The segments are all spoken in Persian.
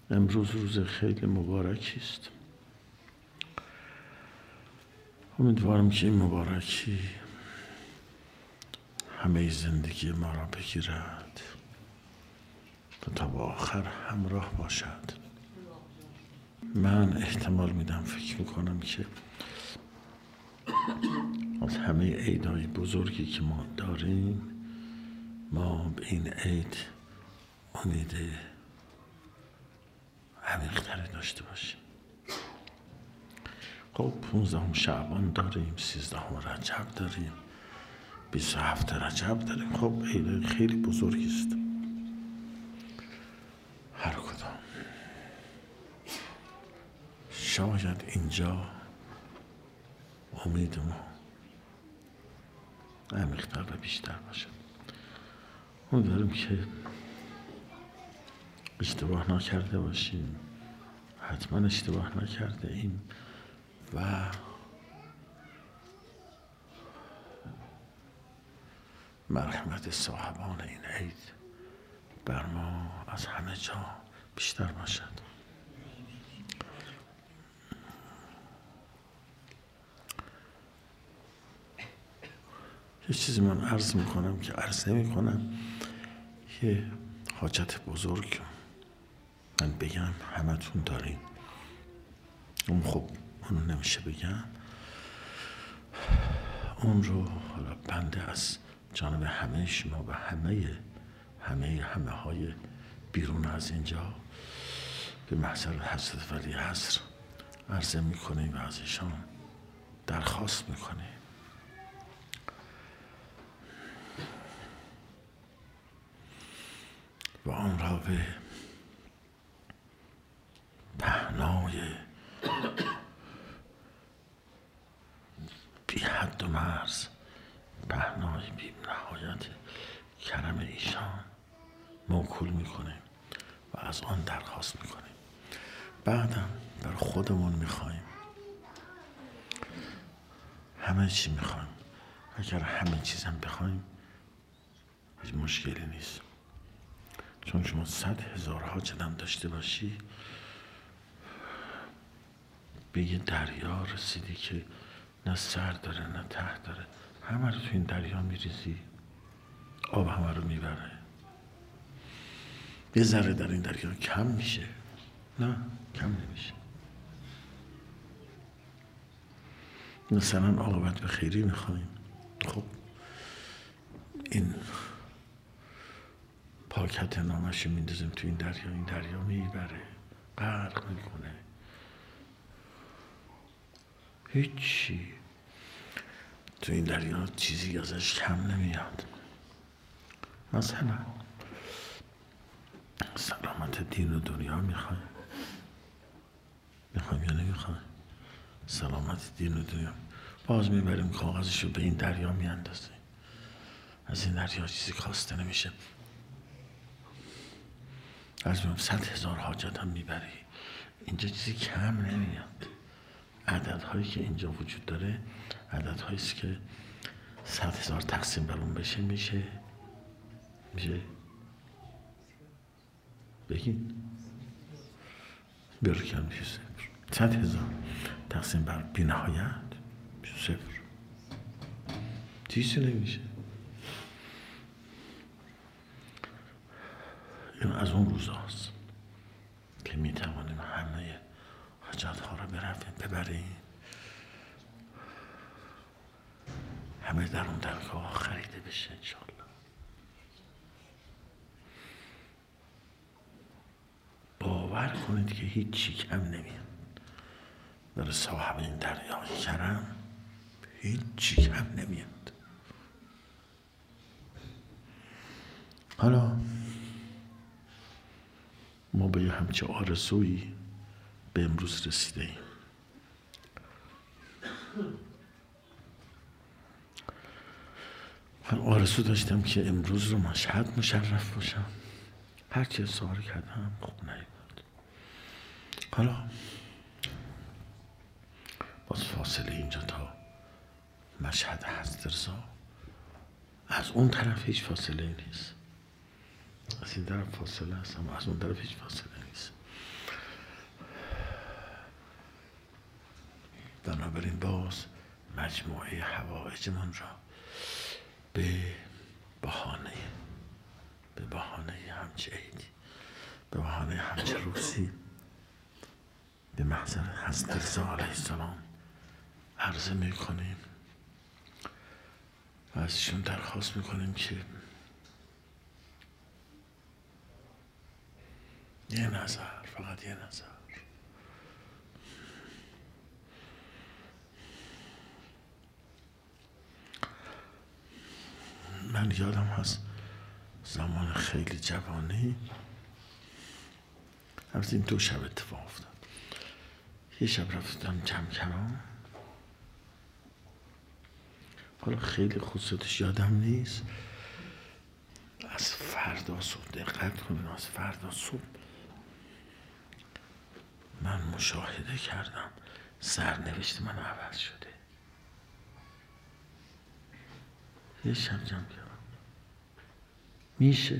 امروز روز خیلی مبارکی است. امیدوارم که این مبارکی همه زندگی ما را بگیرد و تا به آخر همراه باشد. من احتمال میدم، فکر میکنم که از همه عیدهای بزرگی که ما داریم، ما به این عید امید عمیق‌تری داشته باشیم. خب 15 شعبان داریم، 13 رجب داریم، 27 رجب داریم. خب عید خیلی بزرگی است. هر کدام شاید اینجا امید ما عمیق‌تر و بیشتر باشد. امیدواریم که اشتباه نکرده باشیم، حتما اشتباه نکرده ایم و مرحمت صاحبان این عید بر ما از همه جا بیشتر باشد. یه چیزی من عرض میکنم که عرض نمیکنم، یه حاجت بزرگ من بگم همتون دارین، اون خب اونو نمیشه بگم، اون رو حالا بنده از جانب همه شما و همه های بیرون از اینجا به محضر حضرت ولی عصر عرضه میکنیم و از ایشان درخواست میکنیم. و آن را به پهنای بی حد و مرز، پهنای بی نهایت کرم ایشان موکول میکنیم و از آن درخواست میکنیم. بعدم بر خودمون میخوایم، همه چی میخوایم. اگر همه چیزم بخوایم هیچ مشکلی نیست، چون شما 100,000 حاجت هم داشته باشی، به یه دریا رسیدی که نه سر داره نه ته داره، همه رو تو این دریا میریزی، آب همه رو میبره. یه ذره در این دریا کم میشه؟ نه، کم نمیشه. مثلا عاقبت به خیری میخوایم، خب این پاکت نامش میندازیم تو این دریا میبره، غرق میکنه، هیچی تو این دریا چیزی ازش کم نمیاد. مثلا سلامت دین و دنیا میخوایم یا نمیخوایم؟ سلامت دین و دنیا باز میبریم کاغذش رو به این دریا میاندازیم، از این دریا چیزی کاسته نمیشه. از میگم 100,000 حاجت هم میبری، اینجا چیزی کم نمیاد. عددهایی که اینجا وجود داره عددهایی است که 100,000 تقسیم بر اون بشه میشه بگین برکن میشه 100,000 تقسیم بر بی نهایت میشه 0. چیزی نمیشه. این از اون روزاست که میتوانیم همه حاجت ها رو ببریم، همه در اون درگاه خریده بشه انشالله. باور کنید که هیچی کم نمیاد در صاحب این دریای کرم، هیچی کم نمیاد. حالا ما به همچه آرزویی به امروز رسیده ایم. من آرزو داشتم که امروز رو مشهد مشرف باشم، هرچی اصرار کردم خوب نیامد. حالا باز فاصله اینجا تا مشهد حضرت رضا، از اون طرف هیچ فاصله نیست، از این طرف فاصله هست اما از اون طرف هیچ فاصله نیست. بنابراین باز مجموعه حوائجمان را به بهانه همچه عیدی، به بهانه همچه روزی به محضر حضرت رضا علیه السلام عرضه میکنیم و ازشون درخواست میکنیم که یه نظر، فقط یه نظر، من یادم هست زمان خیلی جوانی، البته این 2 شب اتفاق افتاد. یه شب رفتم جمکران، حالا خیلی خصوصش یادم نیست. از فردا صبح، دقت کنید، از فردا صبح من مشاهده کردم سرنوشت من عوض شده. یه شب جمکران میشه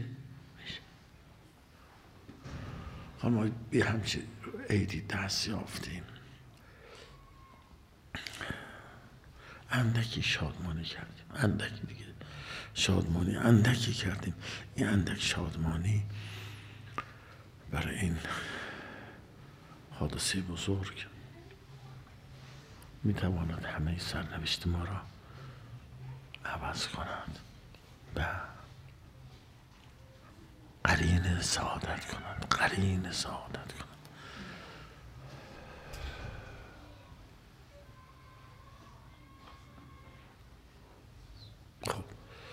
حالا ما به همچه عیدی دست یافتیم، اندکی شادمانی کردیم، اندکی دیگه شادمانی اندکی کردیم. این اندک شادمانی برای این حادثه بزرگ میتواند همه سرنوشت ما را عوض کند و قرین سعادت کند، قرین سعادت کند. خب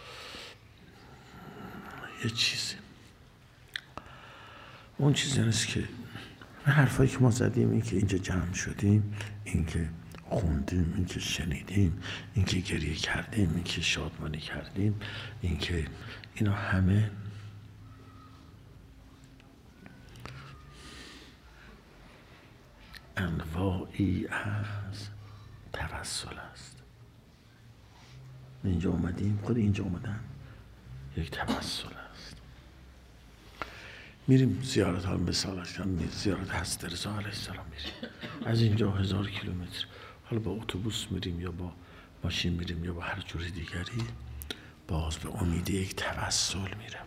یه چیزی، اون چیزی نیست که حرفایی که ما زدیم، این که اینجا جمع شدیم، این که خوندیم، این که شنیدیم، این که گریه کردیم، این که شادمانی کردیم، این که اینا همه انواعی از توسل است. اینجا اومدیم، خود اینجا اومدن یک توسل است. میریم زیارت ها بسالت کنم، زیارت حضرت رضا علیه السلام میریم، از اینجا 1000 کیلومتر، حالا با اتوبوس میریم یا با ماشین میریم یا با هر جور دیگری، باز به امید یک توسل میرویم.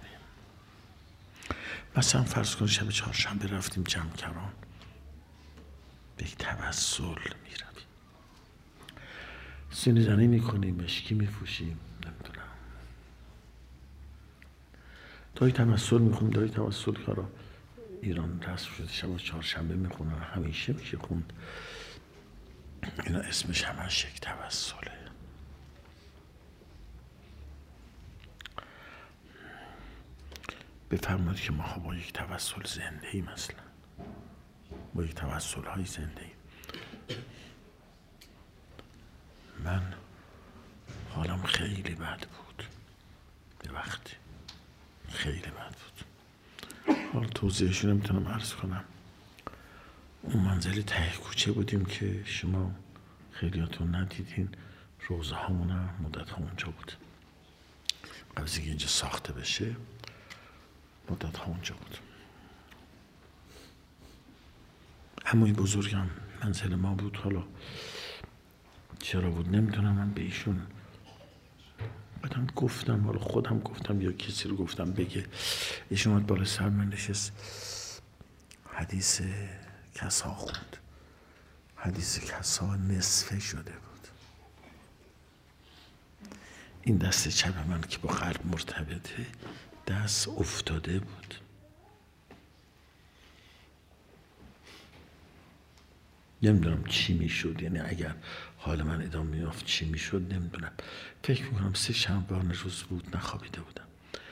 مثلا فرض کن شب چهارشنبه رفتیم جمکران، به یک توسل میرویم، سینه زنی میکنیم، مشکی میفوشیم، نمیدونم دایی توسل میخونیم. دایی توسل کارا ایران رسم شده، شب چهارشنبه میخونن، همیشه میشه خوند. اینا اسمش همش یک توسله. بفرمایید که ما با یک توسل زنده ایم، اصلا با یک توسل های زنده ایم. من حالم خیلی بد بود به وقتی، خیلی بد بود. حالا توضیحش نمیتونم عرض کنم. اون منزل ته کوچه بودیم که شما خیلیاتون ندیدین، روزه هامون هم مدت ها اونجا بود، قبل از اینکه اینجا ساخته بشه مدت ها اونجا بود. عموی بزرگم منزل ما بود، حالا چرا بود نمیدونم. من به ایشون بعدم گفتم، حالا خودم گفتم یا کسی رو گفتم بگه، ایشون اومد بالا سر من نشست، حدیث کسا خوند. حدیث کسا نصفه شده بود. این دست چپ من که با قلب مرتبطه دست افتاده بود. نمیدونم چی میشد، یعنی اگر حال من ادامه میافت چی میشد نمیدونم. فکر میکنم 3 شنبه‌انه روز بود، نخوابیده بودم،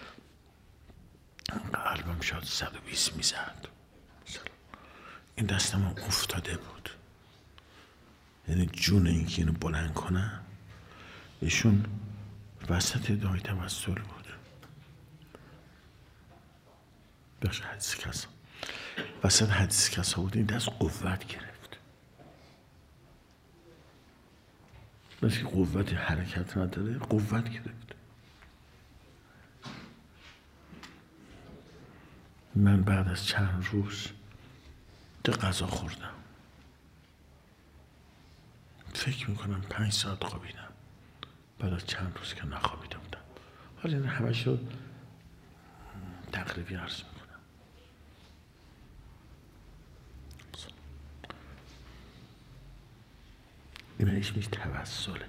قلبم شاید 120 میزد. این دستم افتاده بود، یعنی جون این که اینو بلند کنم. ایشون وسط دعای توسل بود، بخش حدیث کسا، وسط حدیث کسا بود. این دست قوت گرفت، مثل که قوت حرکت نداره، قوت گرفت. من بعد از چند روز غذا خوردم، فکر میکنم 5 ساعت خوابیدم بعد از چند روز که نخوابیده بودم. حالا این همه شو تقریبی عرض میکنم. این اسمش توسله.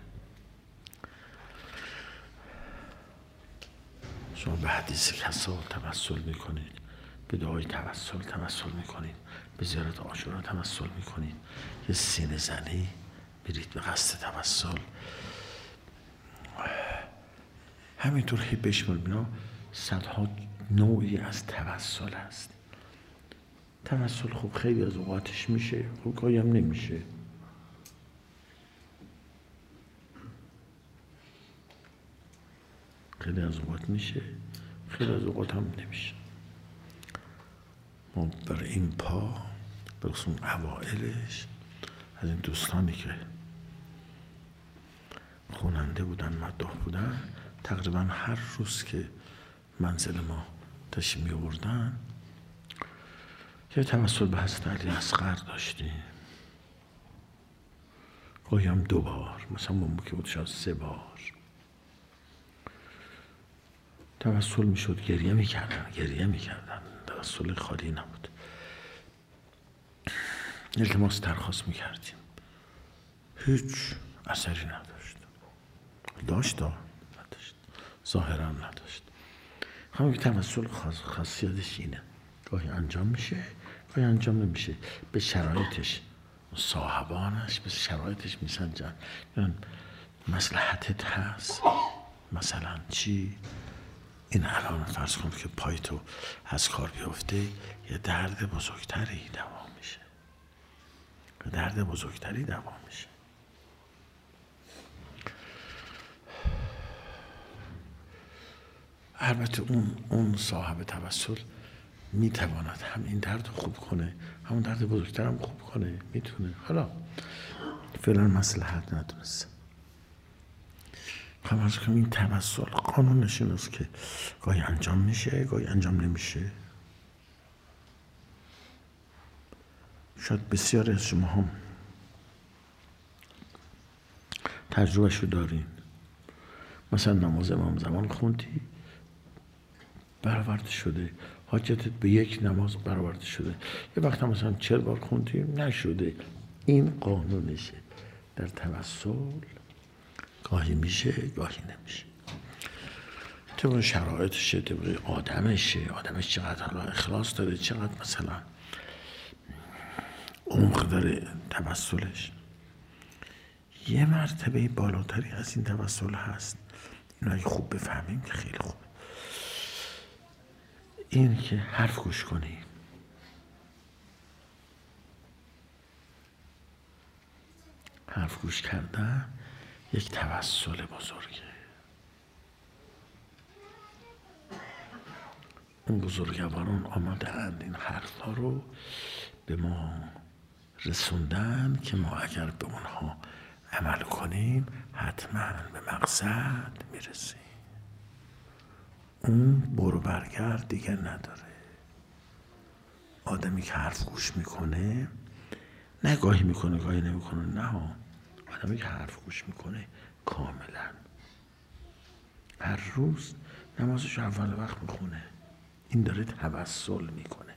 شما به حدیث کسا توسل میکنید، به دعای توسل میکنید، به زیارت عاشورا توسل میکنید، یه سینه زنی برید به قصد توسل. همینطور هی بشمار بینا صدها نوعی از توسل هست. توسل خب خیلی از اوقاتش میشه، خب گاهی هم نمیشه. خیلی از اوقات میشه، خیلی از اوقات هم نمیشه. ما برای این پا برسون اوائلش از این دوستانی که خواننده بودن، مداح بودن، تقریبا هر روز که منزل ما تشریف می آوردن یه توسل به حضرت علی اصغر داشتیم. گاهی هم 2 بار، مثلا اون که بود شاید 3 بار توسل می شد. گریه می کردن. توسل خالی نبود. التماس درخواست می کردیم، هیچ اثری نداشت. نداشت، ظاهرا نداشت. همون که توسل خاصیتش اینه، گاهی انجام میشه، گاهی انجام نمیشه. به شرایطش، صاحبانش به شرایطش میسنجن. یعنی مصلحتت هست، مثلا چی؟ این الان فرض کن که پای تو از کار بیفته، یه درد بزرگتری دوام میشه. البته اون صاحب توسل میتواند هم این درد خوب کنه، همون درد بزرگتر هم خوب کنه، میتونه. حالا فعلا مصلحت ندونست. فرض کنیم این توسل قانونش این است که گاهی انجام میشه، گاهی انجام نمیشه. شاید بسیاری از شما هم تجربهش رو دارین. مثلا نماز امام زمان خوندی، برآورده شده. حاجتت به 1 نماز برآورده شده. یه وقت هم مثلا 40 بار خوندی، نشده. این قانونشه. در توسل گاهی میشه، گاهی نمیشه. طبق شرایطشه، طبق آدمش چقدر حالا اخلاص داره، چقدر مثلا عمق داره توسلش. یه مرتبه بالاتری از این توسل هست. اینو اگه خوب بفهمیم که خیلی خوبه. این که حرف گوش کنی. حرف گوش کردن یک توسل بزرگه. اون بزرگواران آمدند این حرفها رو به ما رسوندن که ما اگر به اونها عمل کنیم حتما به مقصد میرسیم. اون برو برگرد دیگه نداره. آدمی که حرف گوش میکنه، نه گاهی میکنه گاهی نمیکنه، نه، آدمی که حرف گوش میکنه کاملا هر روز نمازش اول وقت میخونه، این داره توسل میکنه.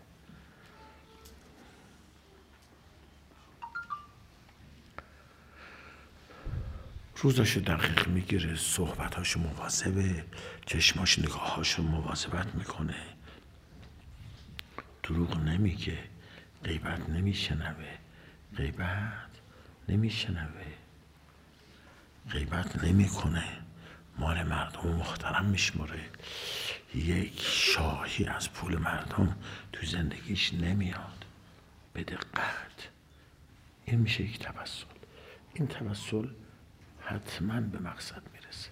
روزاشو دقیق میگیره، صحبتاشو مواظبه، چشماش نگاهاشو مواظبت میکنه، دروغ نمیگه، غیبت نمیشنوه، غیبت نمیکنه، مال مردم محترم میشمره، یک شاهی از پول مردم تو زندگیش نمیاد. به دقت. این میشه یک توسل. این توسل حتما به مقصد میرسه.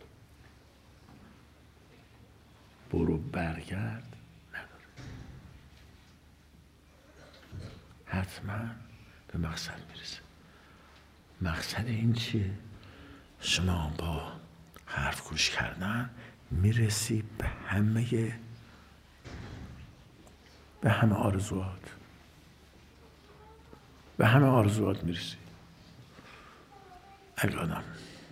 برو برگرد نداره. حتما به مقصد میرسه. مقصد این چیه؟ شما با حرف گوش کردن میرسی به همه آرزوات. به همه آرزوات میرسی. اگه آدم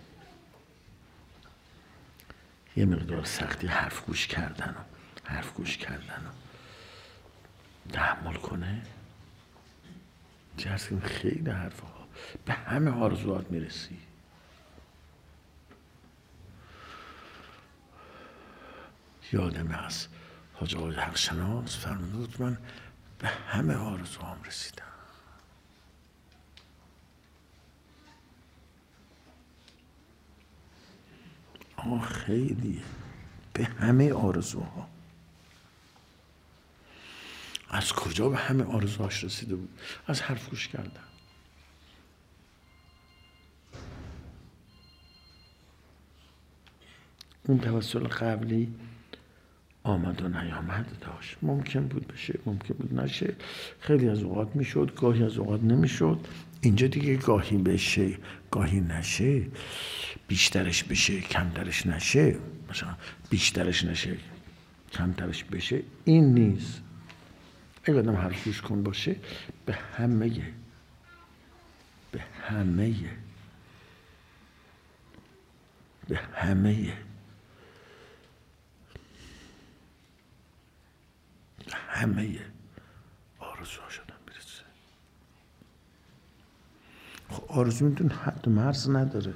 یه مقدار سختی حرف گوش کردن و تحمل کنه، چه خیلی حرفها به همه آرزوات میرسی. یادم از حاج آقای حقشناس فرموده بود من به همه آرزوام رسیدم. خیلیه، به همه آرزوها. از کجا به همه آرزوهاش رسیده بود؟ از حرف گوش کردن. اون توسل قبلی آمد و نیامد داشت، ممکن بود بشه، ممکن بود نشه، خیلی از اوقات میشد، گاهی از اوقات نمیشد. اینجا دیگه گاهی بشه گاهی نشه، بیشترش بشه کمترش نشه، مثلا بیشترش نشه کمترش بشه، این نیست. اگه آدم حرف گوش کن باشه به همه آرزوها شدن میرسه. خب آرزو میتون حد و مرز نداره،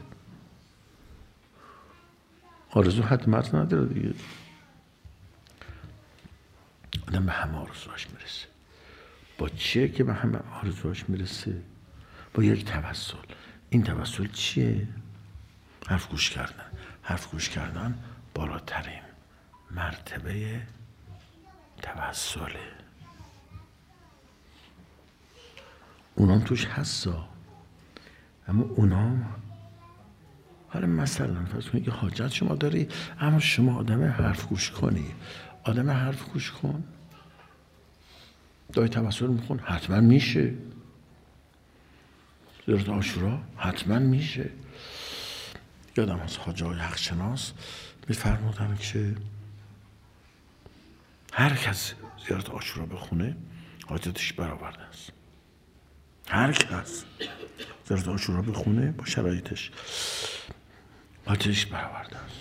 آرزو حد مرز نداره دیگه. آدم به همه آرزوهاش میرسه. با چیه که به همه آرزوهاش میرسه؟ با یک توسل. این توسل چیه؟ حرف گوش کردن بالاترین مرتبه توسله. اونام توش هستا، اما اونام حالا مثلا فرض کنید که حاجت شما داری، اما شما آدم حرف گوش کنی. آدم حرف گوش کن، دای توسل میخون، حتما میشه. زیارت عاشورا حتما میشه. یادم از حاج آقای حقشناس میفرمودن که هر کس زیارت عاشورا بخونه حاجتش برآورده است. هر کس زیارت عاشورا بخونه با شرایطش حاجتش برآورده است.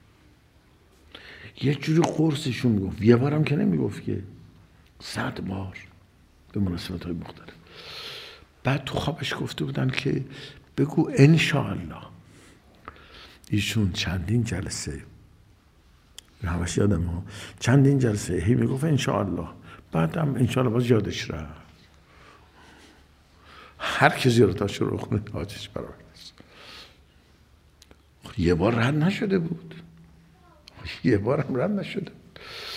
یک جوری قرصشون میگفت، یه بارم که نمیگفت که 100 بار به مناسبت‌های مختلف. بعد تو خوابش گفته بودن که بگو انشاءالله. ایشون چندین جلسه، همش یادم ها، چندین جلسه هی میگفت انشاءالله، بعدم انشاءالله باز یادش رفت. هر کی زیارت عاشورا رو خونه حاجتش برآورده است. یه بار رد نشده بود، یه بار هم رد نشده بود.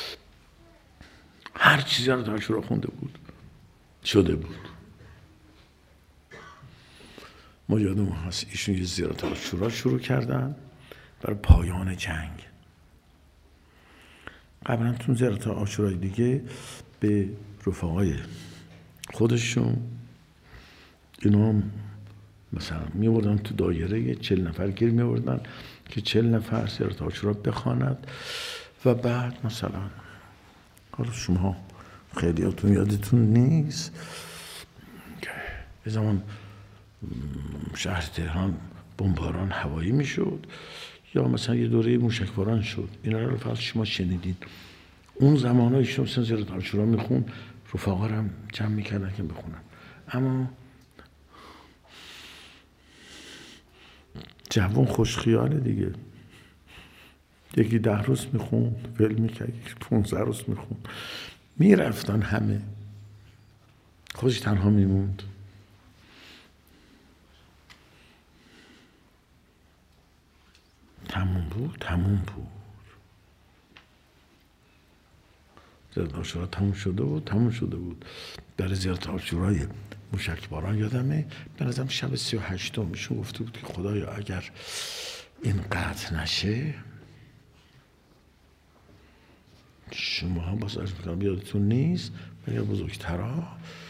هر چیزی زیارت عاشورا خونده بود شده بود. ما یادمون هست ایشون یه زیارت عاشورا شروع کردن برای پایان جنگ. قبلا تو زیارت عاشورای دیگه به رفقای خودشون اینا مثلا میوردن تو دایره 40 نفر گیر میوردن که 40 نفر زیارت عاشورا بخواند و بعد مثلا حالا شما خیلیاتون یادتون نیست به زمان شهر تهران بمباران هوایی میشد یا مثلا یه دوره موشکباران شد. اینا رو فقط شما شنیدین. اون زمان‌ها شما مثلا زیارت عاشورا میخون، رفقا رو هم جمع میکردن که بخونن. اما جوان خوش خیاله دیگه، یکی 10 روز میخوند ول میکرد، یکی 15 روز میخوند، میرفتن همه، خودش تنها میموند. تموم بود. زیارت عاشورا تموم شده بود. برای زیارت عاشورای موشکباران یادمه به نظرم شب 38 میشون گفته بود که خدایا اگر این قطع نشه، شما باز عرض میکنم یادتون نیست، ولی بزرگترها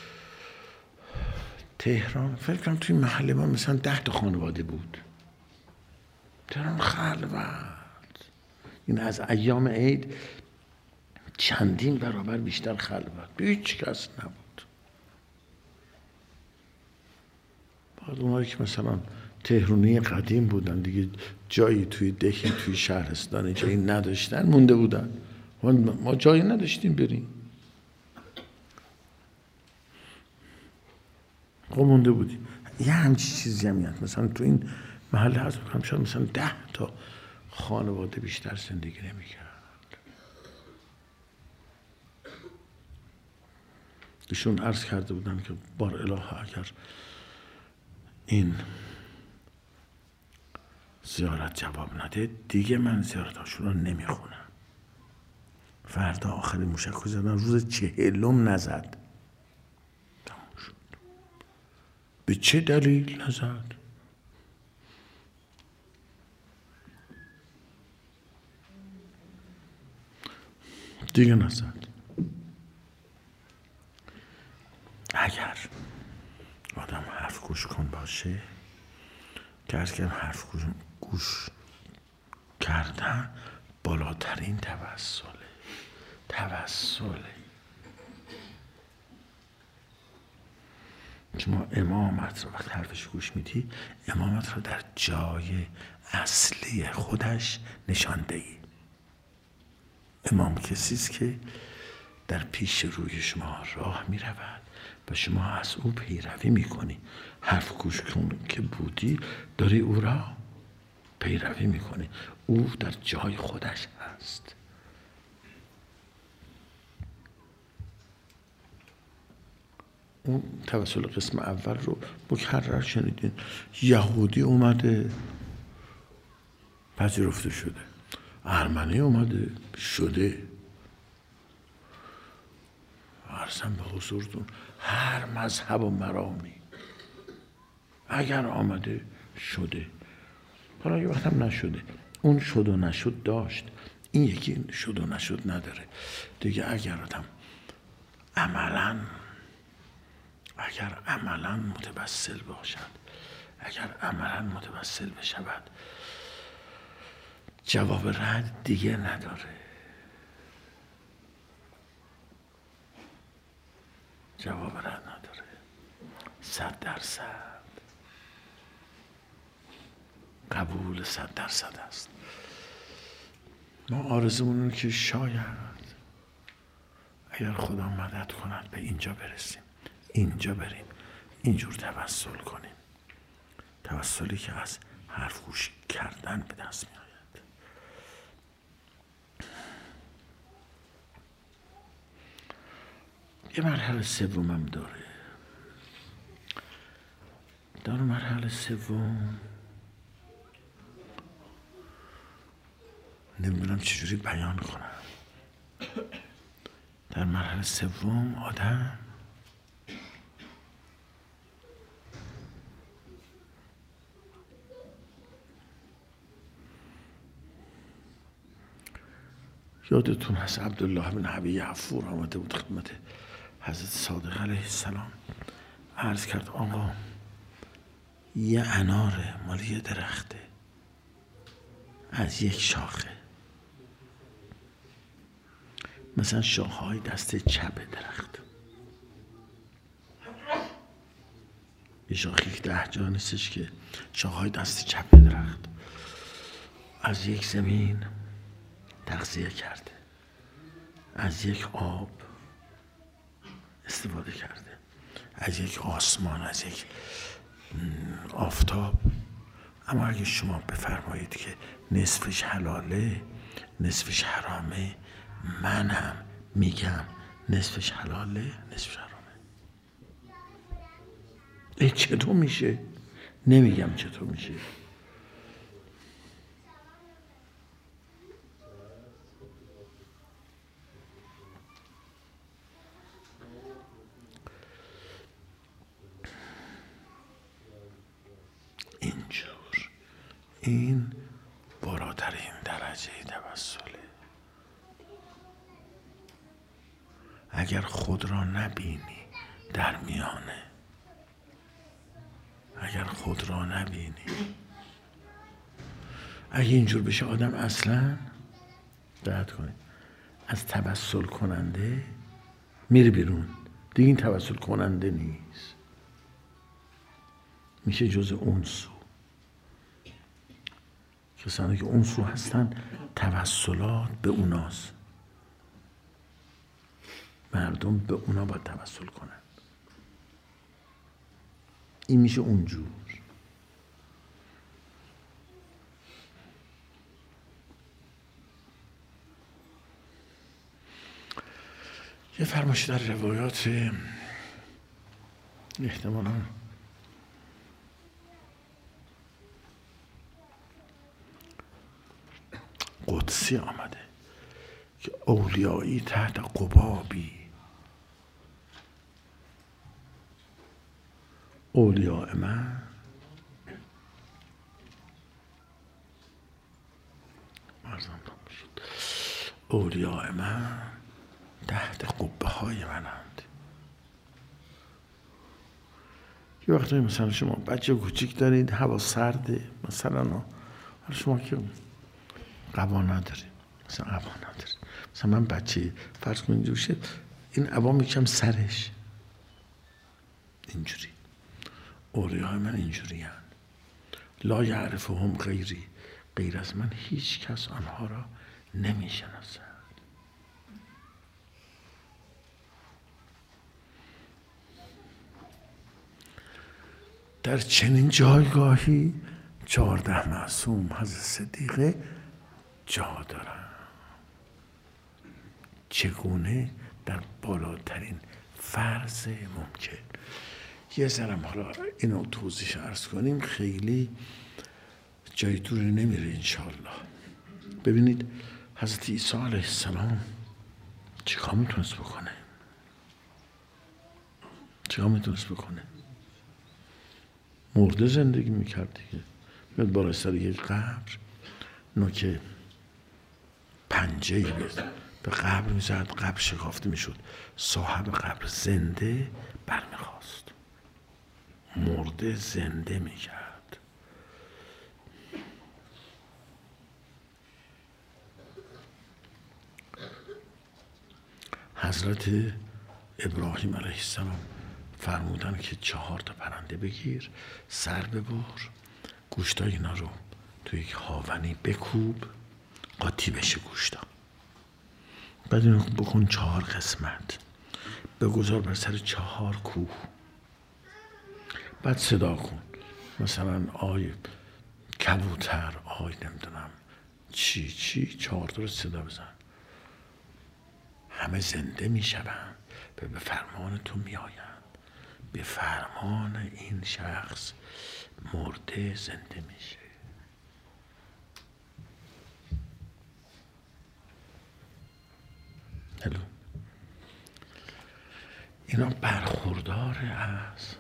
تهران فکر کنم توی محله ما مثلا 10 تا خانواده بود. تهران خلوت، این از ایام عید چندین برابر بیشتر خلوت، به هیچ کس نبود. بعد اونایی که مثلا تهرونی قدیم بودن دیگه، جایی توی دهی توی شهرستانی جایی نداشتن، مونده بودن. ما جایی نداشتیم بریم، خب مونده بودیم. یه همچی چیزی هم میاد مثلا تو این محله هست شاید مثلا 10 تا خانواده بیشتر زندگی نمی‌کرد. ایشون عرض کرده بودن که بار الهه اگر این زیارت جواب نده دیگه من زیارتاشون رو نمیخونم. فردا آخرین موشک زدن، روز 40 نزد. تموم شد. به چه دلیل نزد؟ دیگه نزد. اگر آدم حرف گوش کن باشه که از که حرف گوش کردن بالاترین توسله. شما امامت رو وقتی حرفش گوش میدی، امامت رو در جای اصلی خودش نشان دهی. امام کسی است که در پیش روی شما راه می رود و شما از او پیروی می کنی. حرف گوش کن که بودی، داری او را پیروی می کنی. او در جای خودش هست. اون توسل قسم اول رو مکرر شنیدین. یهودی اومده پذیرفته شده، ارمنی اومده شده. عرضم به حضورتون هر مذهب و مرامی اگر آمده شده. حالا یه وقت هم نشده، اون شد و نشد داشت، این یکی شد و نشد نداره دیگه. اگر آدم عملا متوسل باشد، اگر عملا متوسل بشود، جواب رد دیگه نداره. 100% قبول 100% است. ما آرزومون اینه که شاید اگر خدا مدد کند به اینجا برسیم، اینجا بریم، اینجور توسل کنیم، توسلی که از حرف گوش کردن به دست می آید. یه مرحله سومم داره. در مرحله سوم نمیدونم چجوری بیان کنم. در مرحله سوم آدم یادتون هست عبدالله بن ابی عفور آمده بود خدمت حضرت صادق علیه السلام، عرض کرد آقا یه اناره مال یه درخته از یک شاخه، مثلا شاخه‌های دست چپ درخت، یه شاخی که 10 جا نیستش که شاخه‌های دست چپ درخت از یک زمین تغذیه کرده، از یک آب استفاده کرده، از یک آسمان، از یک آفتاب. اما اگه شما بفرمایید که نصفش حلاله نصفش حرامه، من هم میگم نصفش حلاله نصفش حرامه. این چطور میشه؟ نمیگم چطور میشه. اینجور، این بالاترین درجه توسله. اگر خود را نبینی در میانه، اگر خود را نبینی، اگه اینجور بشه آدم اصلا دقت کنید از توسل کننده میره بیرون، دیگه این توسل کننده نیست، میشه جز اون سو. کسانی که اون سو هستن توسلات به اوناست. مردم به اونا باید توسل کنن. این میشه اونجور. یه فرمایشی در روایات احتمالاً قدسی آمده که اولیایی تحت قبابی، اولیاء من اولیاء من تحت قبه های منند. یه وقتی مثلا شما بچه کوچیک دارید، هوا سرده مثلا، شما که قبا ندارید، مثلا عبا ندارید، مثلا من بچه فرض کنید دوشه، این عبا میکشم سرش اینجوری. اولیاء من اینجوری هن. لا یعرفهم غیری، غیر از من هیچ کس آنها را نمیشناسد. در چنین جایگاهی 14 معصوم حضرت صدیقه جا دارن. چگونه؟ در بالاترین فرض ممکن. یه ذرم حالا اینو توضیح عرض کنیم، خیلی جای دوری نمیره انشاءالله. ببینید حضرت عیسی علیه السلام چیکار میتونست بکنه؟ چیکار میتونست بکنه؟ مرده زندگی میکرد دیگه. میاد بالای سر یک قبر، نوک پنجه‌ای به قبر میزد، قبر شکافته میشد، صاحب قبر زنده برمیخواست، مرده زنده میکرد. حضرت ابراهیم علیه السلام فرمودن که 4 تا پرنده بگیر، سر ببر، گوشتای اینا رو توی یک هاونی بکوب، قاطی بشه گوشتا، بعد اینو بکن 4 قسمت، بگذار بر سر 4 کوه، بعد صدا کن، مثلا آی کبوتر، آی نمیدونم چی 4 تا رو صدا بزن، همه زنده میشوند، به فرمان تو میآیند، به فرمان این شخص مرده زنده میشه. اینا برخوردار از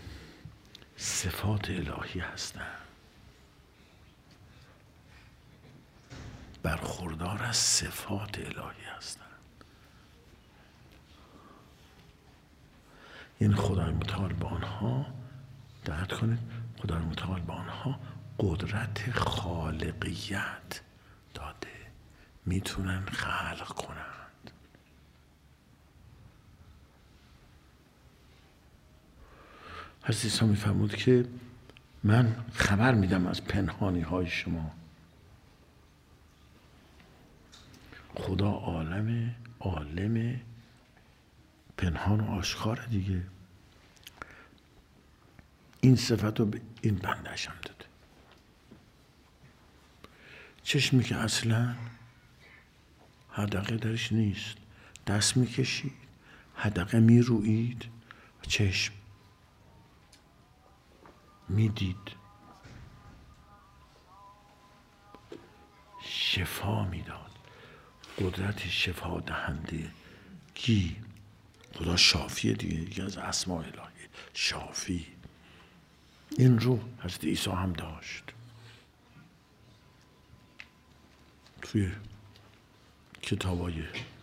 صفات الهی هستند، برخوردار از صفات الهی هستند. این خدای متعال به آنها، دقت کنید، خدای متعال به آنها قدرت خالقیت داده، میتونن خلق کنند. حضرت عیسی میفرمود که من خبر میدم از پنهانی های شما. خدا عالم پنهان و آشکار دیگه. این صفت رو به این بنده‌اش هم داده. چشمی که اصلا حدقه درش نیست، دست میکشید، حدقه میروید، چشم میدید، شفا میداد، قدرت شفا دهنده کی؟ خدا شافیه دیگه، یکی از اسماء الهی شافی. این رو حضرت عیسی هم داشت. توی کتابای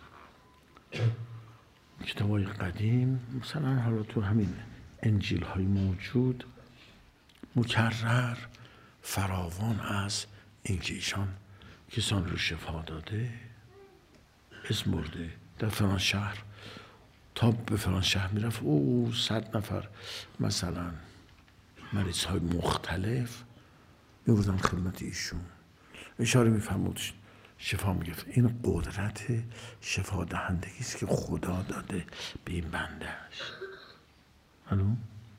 قدیم، مثلا حالا تو همین انجیل های موجود، مکرر فراوان از اینکه ایشان کسان رو شفا داده، اسم برده، در فلان شهر تا به فلان شهر میرفت، 100 نفر مثلا مریض های مختلف میبردن خدمت ایشون. اشاره می‌فرمود شفا میگرفت. این قدرت شفا دهندگی است که خدا داده به این بندهش. الو؟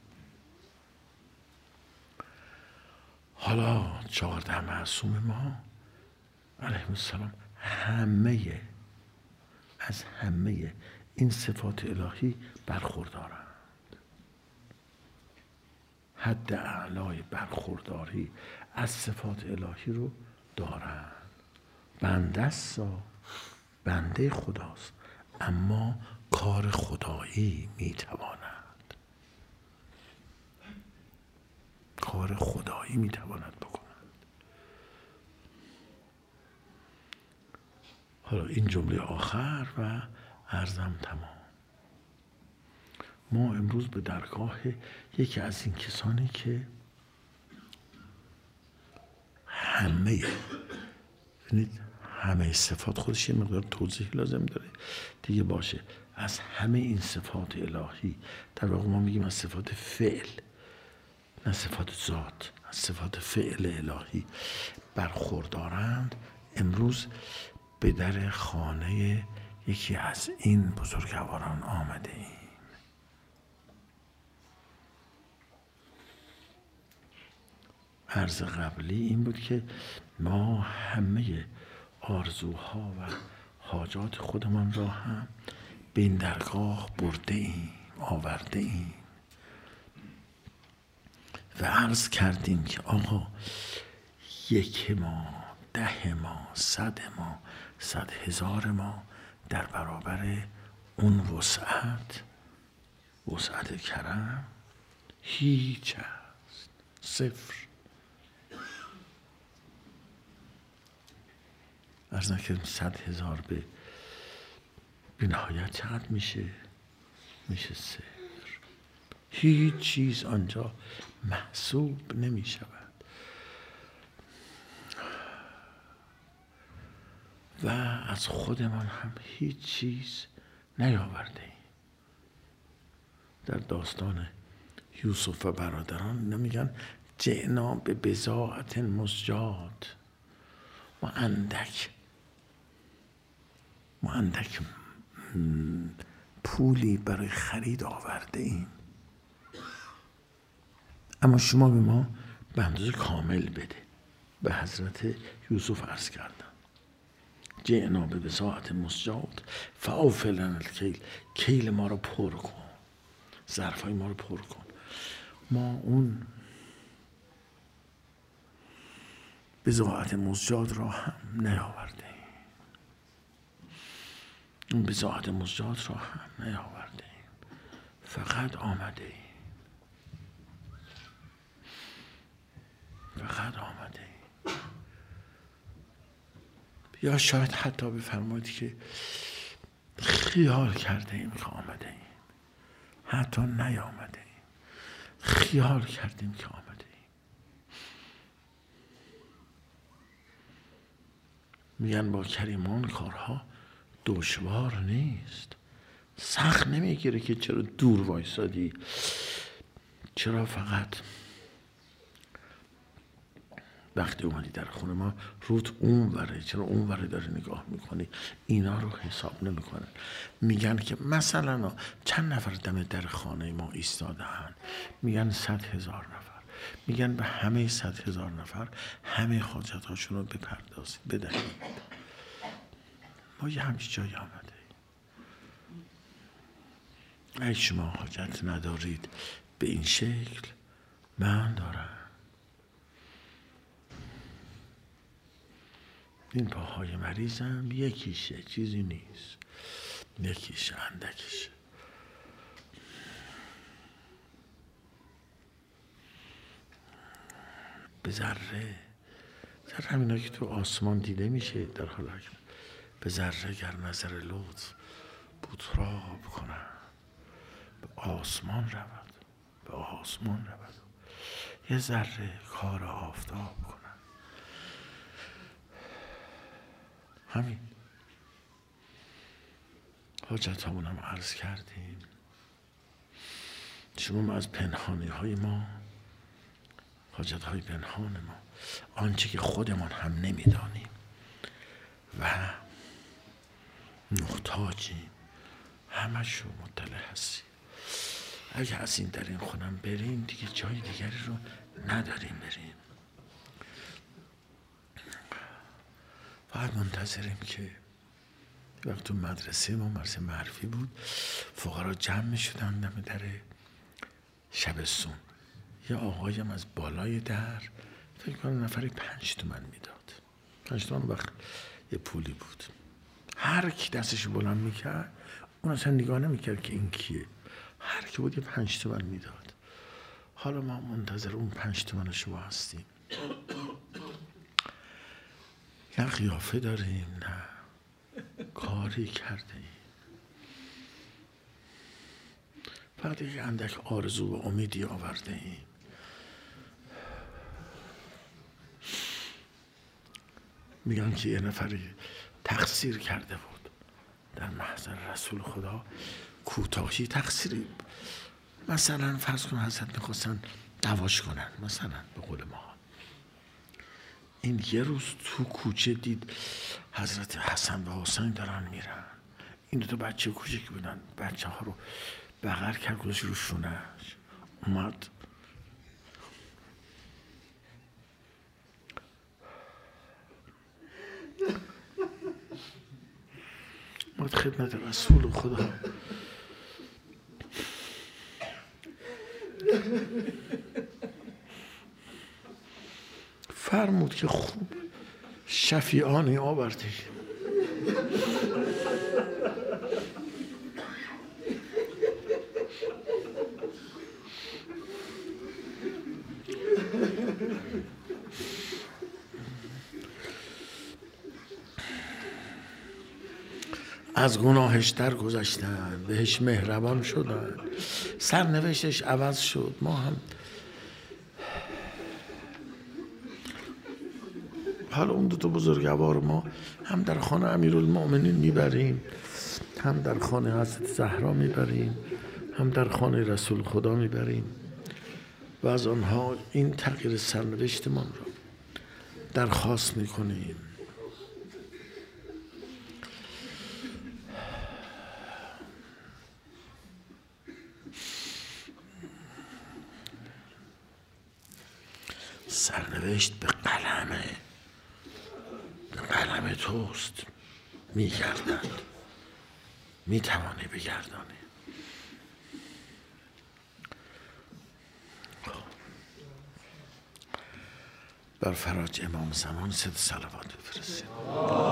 حالا 14 معصوم ما علیهم السلام از همه این صفات الهی برخوردارند. حد اعلای برخورداری از صفات الهی رو دارند. بنده خداست، اما کار خدایی میتواند بکنند. حالا این جمله آخر و عرضم تمام. ما امروز به درگاه یکی از این کسانی که همه صفات خودش یه مقدار توضیح لازم داره دیگه باشه. از همه این صفات الهی، در واقع ما میگیم از صفات فعل، نه صفات ذات، از صفات فعل الهی برخوردارند. امروز به در خانه یکی از این بزرگواران آمده ایم. عرض قبلی این بود که ما همه آرزوها و حاجات خودمان را هم به این درگاه آورده ایم و عرض کردیم که آقا 1 ما، 10 ما، 100 ما، 100,000 ما در برابر اون وسعت کرم هیچ است، صفر. عرض نکردیم 100,000 به نهایت چقدر میشه؟ میشه صفر. هیچ چیز آنجا محسوب نمی شود و از خودمان هم هیچ چیز نیاورده ایم. در داستان یوسف و برادران اینا میگن جئنا به بضاعة مزجاة، ما اندک پولی برای خرید آورده ایم، اما شما به ما به اندازه کامل بده. به حضرت یوسف عرض کردن جئنا به بضاعة مزجاة فاوف لنا الکیل، کیل ما رو پر کن، ظرفای ما رو پر کن. ما اون بضاعة مزجاة را هم نیاورده ایم. اون بضاعة مزجاة را هم نیاورده ایم، فقط آمده ایم. یا شاید حتی بفرمایید که خیال کرده ایم که آمده ایم، حتی نیامده ایم، خیال کردیم که آمده ایم. میگن با کریمان کارها دشوار نیست. سخت نمیگیره که چرا دور وایسادی، چرا فقط وقتی اومدی در خونه ما روت اون وره، چرا اون وره داری نگاه میکنی؟ اینا رو حساب نمیکنن. میگن که مثلا چند نفر دم در خانه ما ایستادن، میگن 100,000 نفر. میگن به همه 100,000 نفر همه حاجتاشون رو بپردازید، بدهید. ما یه همچی جایی آمده. اگه شما حاجت ندارید به این شکل، من دارم. این پاهای مریضم یکیشه، چیزی نیست، یکیشه، اندکیشه. به ذره همینا که تو آسمان دیده میشه در حال حرکت، به ذره گر نظر لطف بطراب کنن، به آسمان رود، یه ذره کار آفتاب کنن. همین حاجت همونم عرض کردیم. شما از پنهانی های ما، حاجت های پنهان ما آنچه که خودمان هم نمیدانیم و محتاجیم همشو مطلع هستی. اگه از این در این خونم بریم دیگه جای دیگری رو نداریم بریم. فقط منتظریم که وقت تو مدرسه ما مدرسه معرفی بود، فقرا جمع می شدن دم در شبستون. یه آقایم از بالای در فکر کنم نفری 5 تومن میداد. 5 تومن وقت یه پولی بود. هر کی دستشو بلند میکرد اون اصلا نگاه نمیکرد که این کیه. هر کی بود یه 5 تومن میداد. حالا ما منتظر اون 5 تومنشو هستیم. نه قیافه داریم، نه کاری کرده ایم. فقط یک اندک آرزو و امیدی آورده ایم. میگن که یه نفری تقصیر کرده بود در محضر رسول خدا، کوتاهی تقصیری، مثلا فرض کن حضرت میخواستن دعواش کنن، مثلا به قول ما این یه روز تو کوچه دید حضرت حسن و حسین دارن میرن. این دو بچه کوچک بودن، بچه ها رو بغل کرد گذاشت رو شونهش، اومد خدمت رسول خدا. فرمود که خوب شفیعانی آورده. از گناهش درگذشتن، بهش مهربان شدن، سرنوشتش عوض شد. ما هم حالا اون دو تا بزرگوار ما هم در خانه امیرالمؤمنین میبریم، هم در خانه حضرت زهرا میبریم، هم در خانه رسول خدا میبریم و از آنها این تغییر سرنوشتمان را درخواست میکنیم. سرنوشت به قلم توست، میگردد، میتوانی بگردانی. بر فرج امام زمان 3 صلوات بفرستید.